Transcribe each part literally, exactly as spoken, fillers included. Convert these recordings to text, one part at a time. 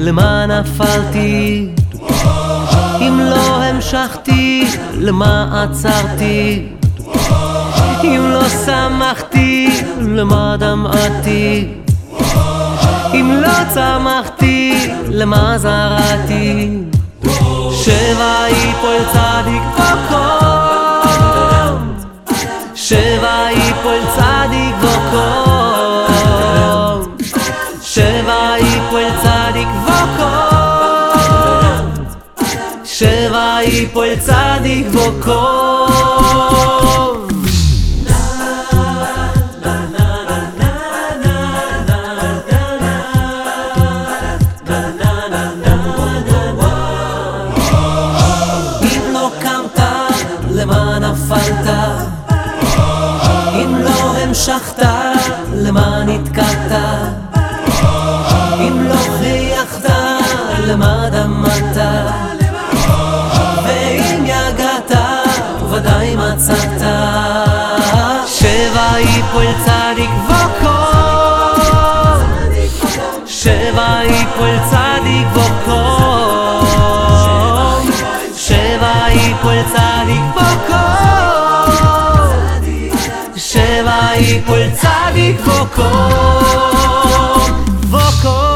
למה נפלתי? אם לא המשכתי, למה עצרתי? אם לא שמחתי, למה דמעתי? אם לא צמחתי, למה זרעתי? שבע יפול צדיק וקום, שבע יפול צדיק וקום, שבע יפול צדיק וקום, שבע יפול צדיק וקום. למה נפלת? אם לא המשכת, למה נתקעת? אם לא חייכת, למה דמעת? ואם יגעת, ודאי מצאת. שבע יפול צדיק וקום, שבע יפול צדיק וקום, שבע יפול צדיק וקום, שבע יפול צדיק וקום, וקום.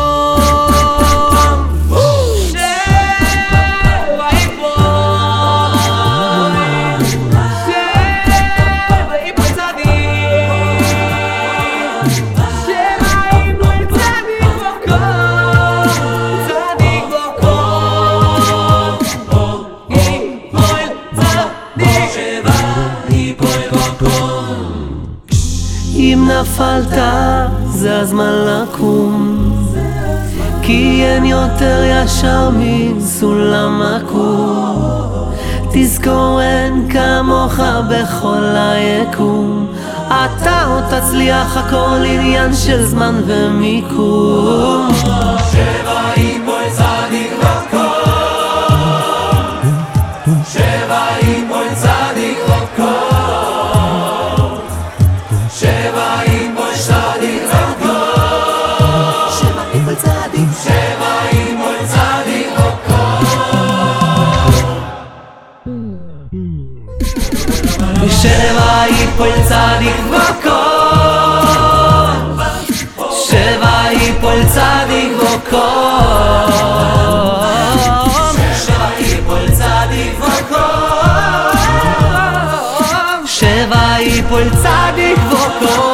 שבע יפול, שבע יפול צדיק, שבע יפול צדיק וקום, צדיק וקום, יפול צדיק, שבע יפול וקום. אם נפלת, זה הזמן לקום, כי אין יותר ישר מסולם עקום. תזכור אין כמוך בכל היקום, אתה עוד תצליח, הכל עניין של זמן ומיקום. שבע יפול צדיק וקום, שבע יפול צדיק וקום, שבע יפול צדיק וקום, שבע יפול צדיק, שבע יפול צדיק וקום. שבע יפול צדיק וקום, שבע יפול צדיק וקום, שבע יפול צדיק וקום, שבע יפול צדיק וקום.